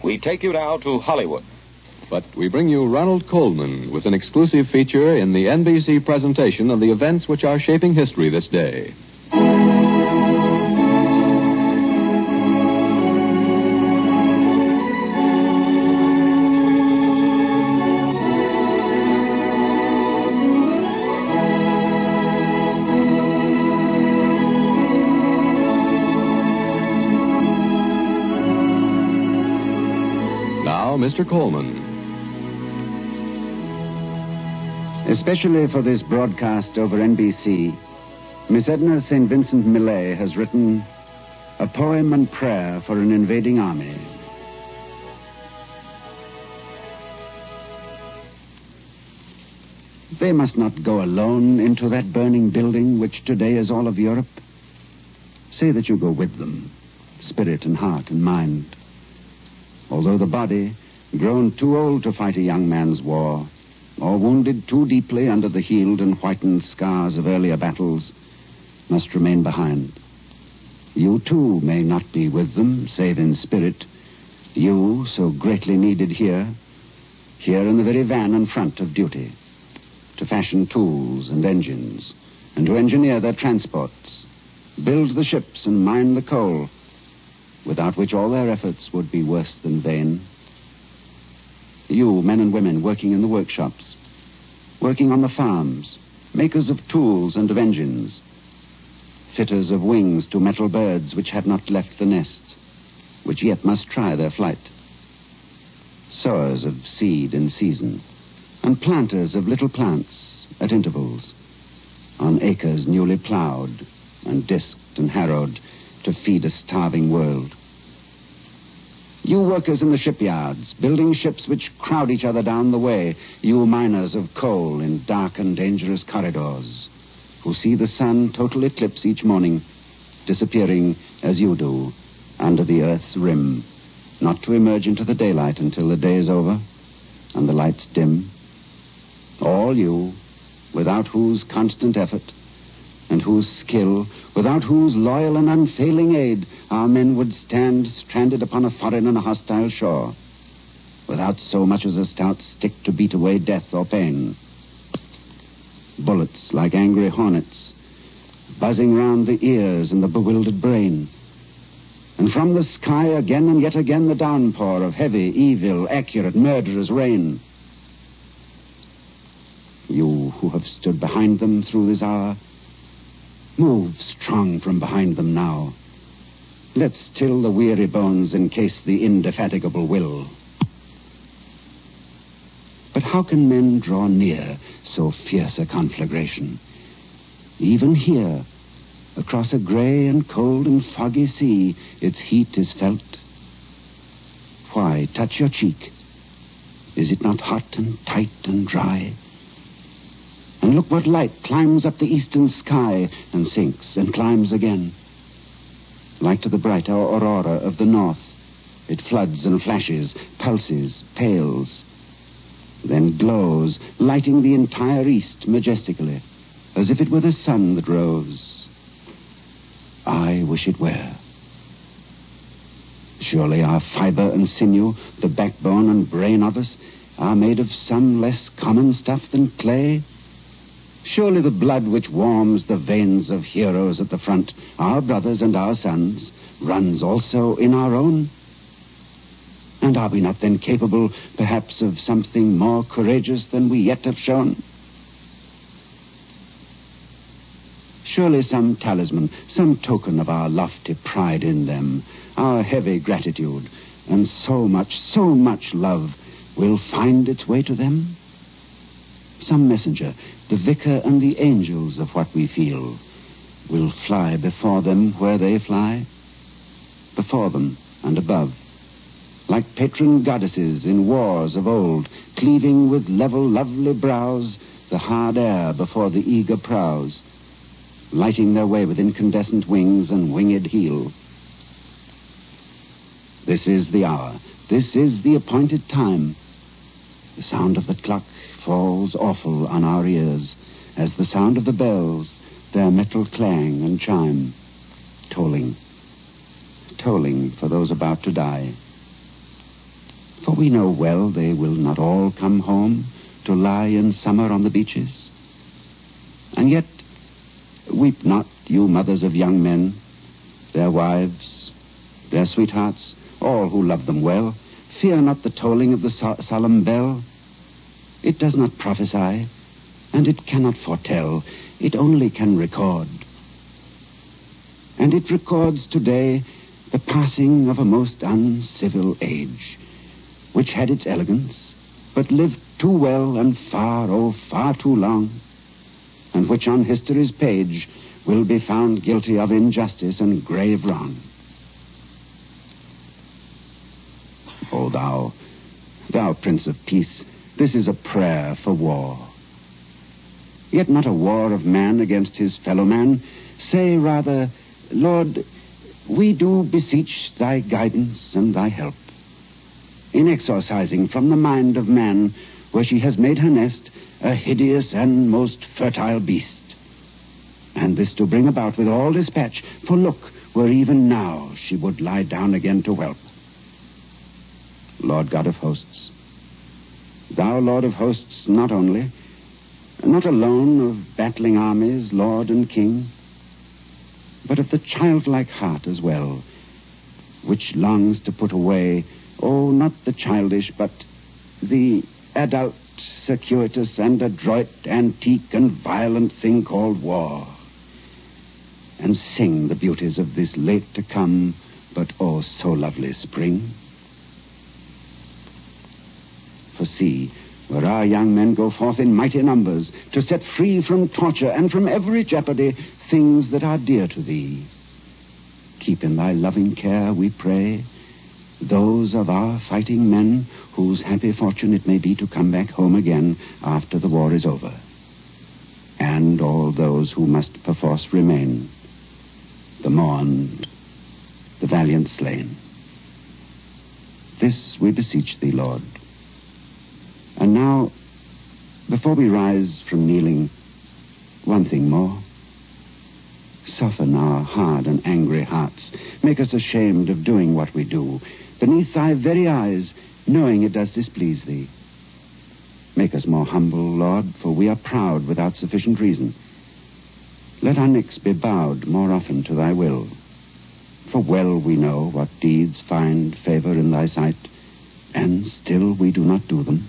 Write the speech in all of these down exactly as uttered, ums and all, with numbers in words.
We take you now to Hollywood. But we bring you Ronald Colman with an exclusive feature in the N B C presentation of the events which are shaping history this day. Now, Mister Colman. Especially for this broadcast over N B C, Miss Edna Saint Vincent Millay has written a poem and prayer for an invading army. They must not go alone into that burning building which today is all of Europe. Say that you go with them, spirit and heart and mind. Although the body, grown too old to fight a young man's war, or wounded too deeply under the healed and whitened scars of earlier battles, must remain behind. You, too, may not be with them, save in spirit. You, so greatly needed here, here in the very van in front of duty, to fashion tools and engines, and to engineer their transports, build the ships and mine the coal, without which all their efforts would be worse than vain. You, men and women, working in the workshops, working on the farms, makers of tools and of engines, fitters of wings to metal birds which have not left the nest, which yet must try their flight, sowers of seed in season, and planters of little plants at intervals, on acres newly plowed and disked and harrowed to feed a starving world. You workers in the shipyards, building ships which crowd each other down the way. You miners of coal in dark and dangerous corridors, who see the sun total eclipse each morning, disappearing, as you do, under the earth's rim, not to emerge into the daylight until the day is over and the lights dim. All you, without whose constant effort and whose skill, without whose loyal and unfailing aid, our men would stand stranded upon a foreign and a hostile shore, without so much as a stout stick to beat away death or pain. Bullets like angry hornets, buzzing round the ears and the bewildered brain. And from the sky again and yet again the downpour of heavy, evil, accurate, murderous rain. You who have stood behind them through this hour, move strong from behind them now. Let's still the weary bones encase the indefatigable will. But how can men draw near so fierce a conflagration? Even here, across a gray and cold and foggy sea, its heat is felt. Why, touch your cheek. Is it not hot and tight and dry? And look what light climbs up the eastern sky and sinks and climbs again. Like to the bright aurora of the north, it floods and flashes, pulses, pales, then glows, lighting the entire east majestically, as if it were the sun that rose. I wish it were. Surely our fiber and sinew, the backbone and brain of us, are made of some less common stuff than clay. Surely the blood which warms the veins of heroes at the front, our brothers and our sons, runs also in our own. And are we not then capable, perhaps, of something more courageous than we yet have shown? Surely some talisman, some token of our lofty pride in them, our heavy gratitude, and so much, so much love will find its way to them? Some messenger, the vicar and the angels of what we feel, will fly before them where they fly, before them and above, like patron goddesses in wars of old, cleaving with level, lovely brows the hard air before the eager prows, lighting their way with incandescent wings and winged heel. This is the hour. This is the appointed time. The sound of the clock falls awful on our ears, as the sound of the bells, their metal clang and chime, tolling, tolling for those about to die. we know well they will not all come home to lie in summer on the beaches. And yet, weep not, you mothers of young men, their wives, their sweethearts, all who love them well. Fear not the tolling of the so- solemn bell. It does not prophesy, and it cannot foretell. It only can record. And it records today the passing of a most uncivil age, which had its elegance, but lived too well and far, oh, far too long, and which on history's page will be found guilty of injustice and grave wrong. O thou, thou Prince of Peace, this is a prayer for war. Yet not a war of man against his fellow man. Say rather, Lord, we do beseech thy guidance and thy help in exorcising from the mind of man, where she has made her nest, a hideous and most fertile beast. And this to bring about with all dispatch, for look, where even now she would lie down again to whelp. Lord God of hosts, thou Lord of hosts not only, not alone of battling armies, Lord and King, but of the childlike heart as well, which longs to put away, oh, not the childish, but the adult, circuitous, and adroit, antique, and violent thing called war, and sing the beauties of this late to come, but oh, so lovely spring. For see, where our young men go forth in mighty numbers to set free from torture and from every jeopardy things that are dear to thee. Keep in thy loving care, we pray, those of our fighting men whose happy fortune it may be to come back home again after the war is over, and all those who must perforce remain, the mourned, the valiant slain. This we beseech thee, Lord. And now, before we rise from kneeling, one thing more. Soften our hard and angry hearts. Make us ashamed of doing what we do, beneath thy very eyes, knowing it does displease thee. Make us more humble, Lord, for we are proud without sufficient reason. Let our necks be bowed more often to thy will, for well we know what deeds find favor in thy sight, and still we do not do them.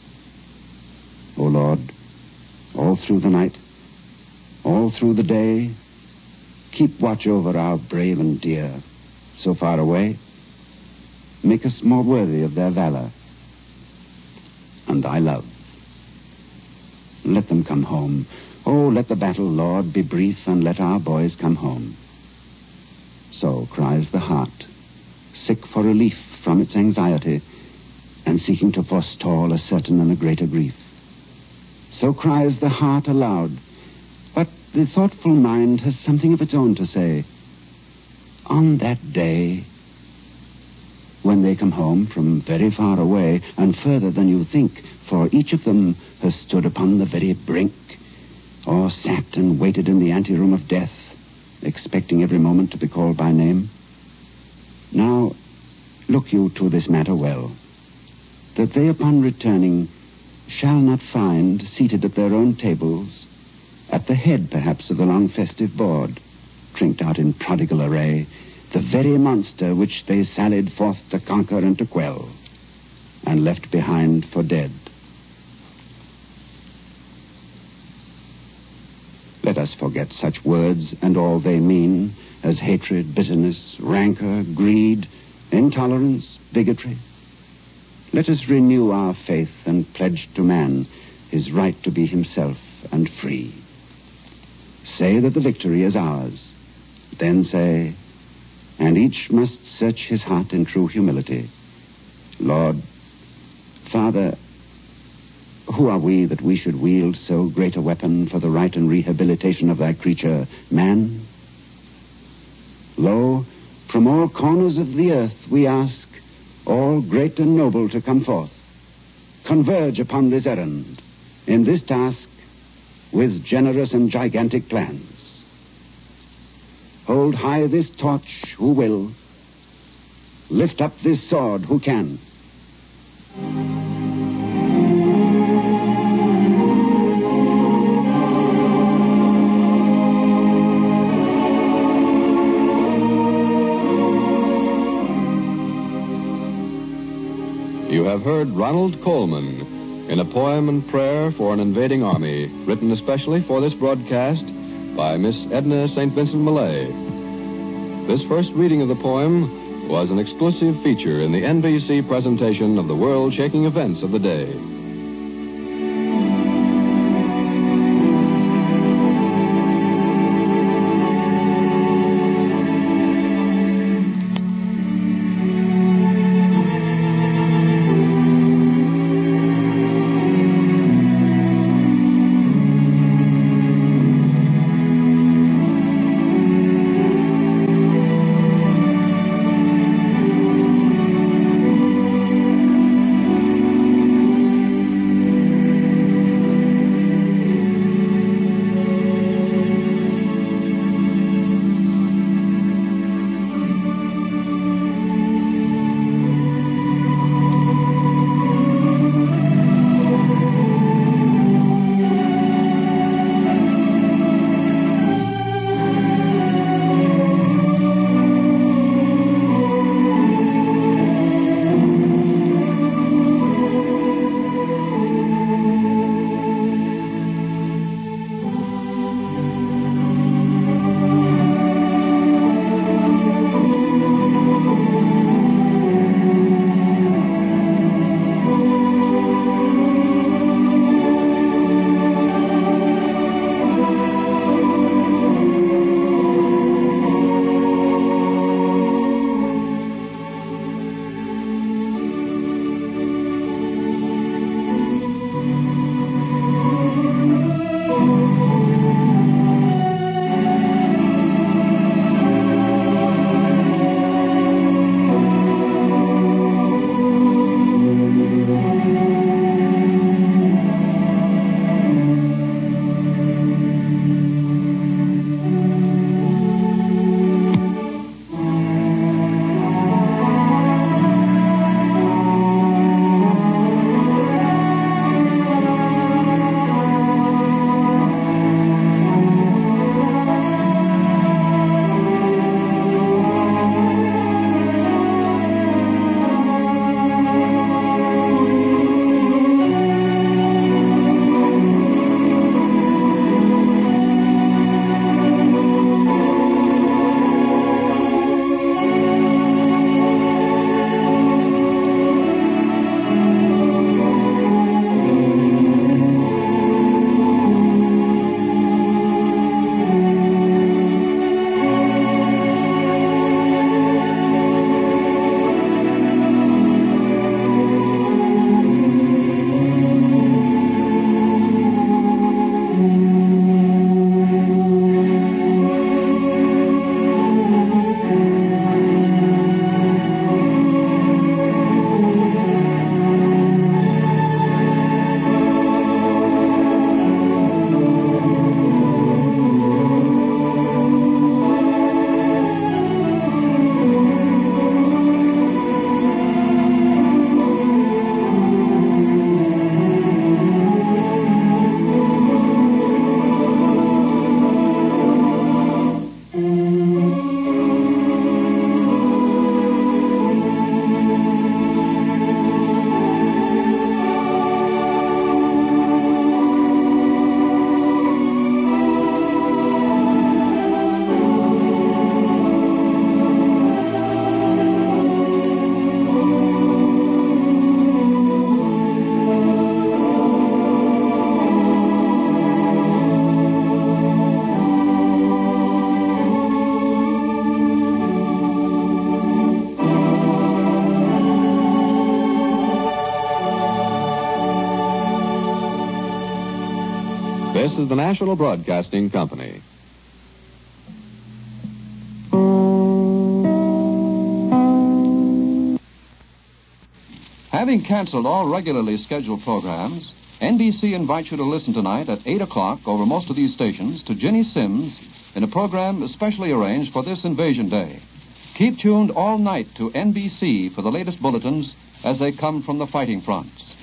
O Lord, all through the night, all through the day, keep watch over our brave and dear, so far away. Make us more worthy of their valor and thy love. Let them come home. Oh, let the battle, Lord, be brief, and let our boys come home. So cries the heart, sick for relief from its anxiety, and seeking to forestall a certain and a greater grief. So cries the heart aloud, but the thoughtful mind has something of its own to say. On that day, when they come home from very far away, and further than you think, for each of them has stood upon the very brink, or sat and waited in the anteroom of death, expecting every moment to be called by name. Now, look you to this matter well, that they upon returning shall not find, seated at their own tables, at the head perhaps of the long festive board, trinked out in prodigal array, the very monster which they sallied forth to conquer and to quell, and left behind for dead. Let us forget such words and all they mean as hatred, bitterness, rancor, greed, intolerance, bigotry. Let us renew our faith and pledge to man his right to be himself and free. Say that the victory is ours. Then say, and each must search his heart in true humility, Lord, Father, who are we that we should wield so great a weapon for the right and rehabilitation of thy creature, man? Lo, from all corners of the earth we ask, all great and noble to come forth, converge upon this errand, in this task, with generous and gigantic plans. Hold high this torch who will, lift up this sword who can, You have heard Ronald Colman in a poem and prayer for an invading army, written especially for this broadcast by Miss Edna Saint Vincent Millay. This first reading of the poem was an exclusive feature in the N B C presentation of the world-shaking events of the day. This is the National Broadcasting Company. Having canceled all regularly scheduled programs, N B C invites you to listen tonight at eight o'clock over most of these stations to Ginny Sims in a program especially arranged for this Invasion Day. Keep tuned all night to N B C for the latest bulletins as they come from the fighting fronts.